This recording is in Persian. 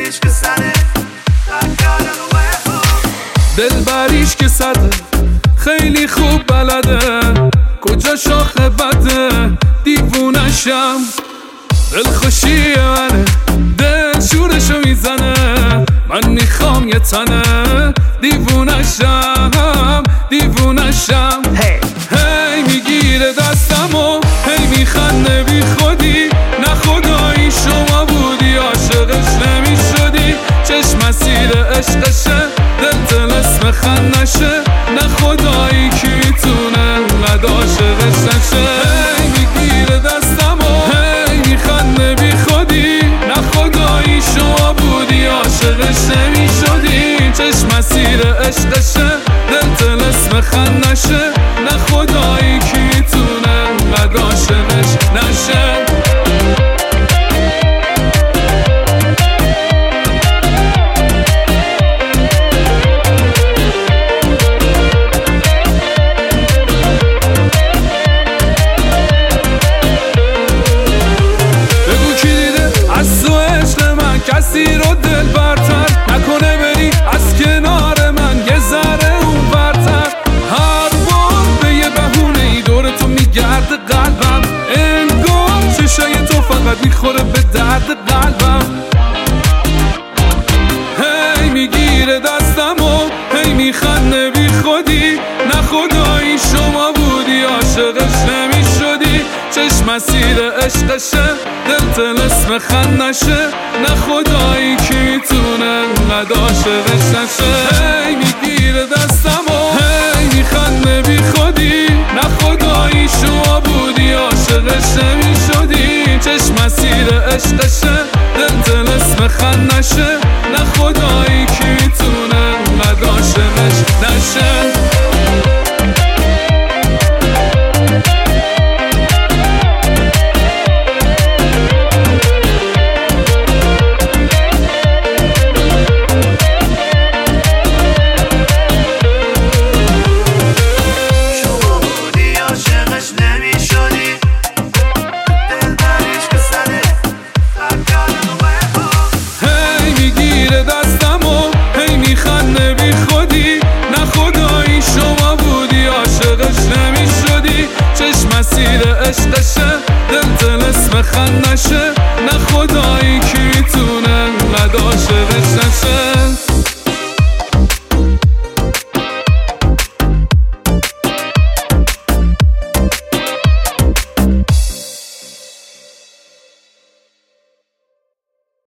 دلبریش که صده خیلی خوب بلده کجا شاخه بده دیوونشم دلخوشی منه دل شورشو میزنه من میخوام یه تنه دیوونشم دیوونشم هی میگیره دستمو هی میخنده بی خودی نه خدایی شما بودی عاشقش نمیشدی چشم مسیر عشقشه دل طلسم خندشه نه خدایی کی میتونه انقدر عاشقش نشه هی میگیره دستمو هی میخنده بی خودی نه خدایی شما بودی عاشقش نمیشدی چشم مسیر عشقشه دل طلسم خندشه نه خدایی کی میتونه انقدر عاشقش نشه کسی رو دل برتر نکنه بری از کنار من یه ذره اون برتر هر بار به یه بهونه ای دور تو میگرده قلبم انگار چشای تو فقط میخوره به درد قلبم هی میگیره دستمو هی میخنده بی خودی نه خدایی شما بودی عاشقش نمیشدی چشم مسیر عشقشه دل طلسم خندشه نه خدایی کی میتونه انقدر عاشقش نشه هی میگیره دستمو هی میخنده بی خودی نه خدایی شما بودی عاشقش نمیشدی چشم مسیر عشقشه دل طلسم خندشه نه خدایی کی میتونه انقدر عاشقش نشه مسیر عشقشه دل طلسم خندشه نه خدایی کی میتونه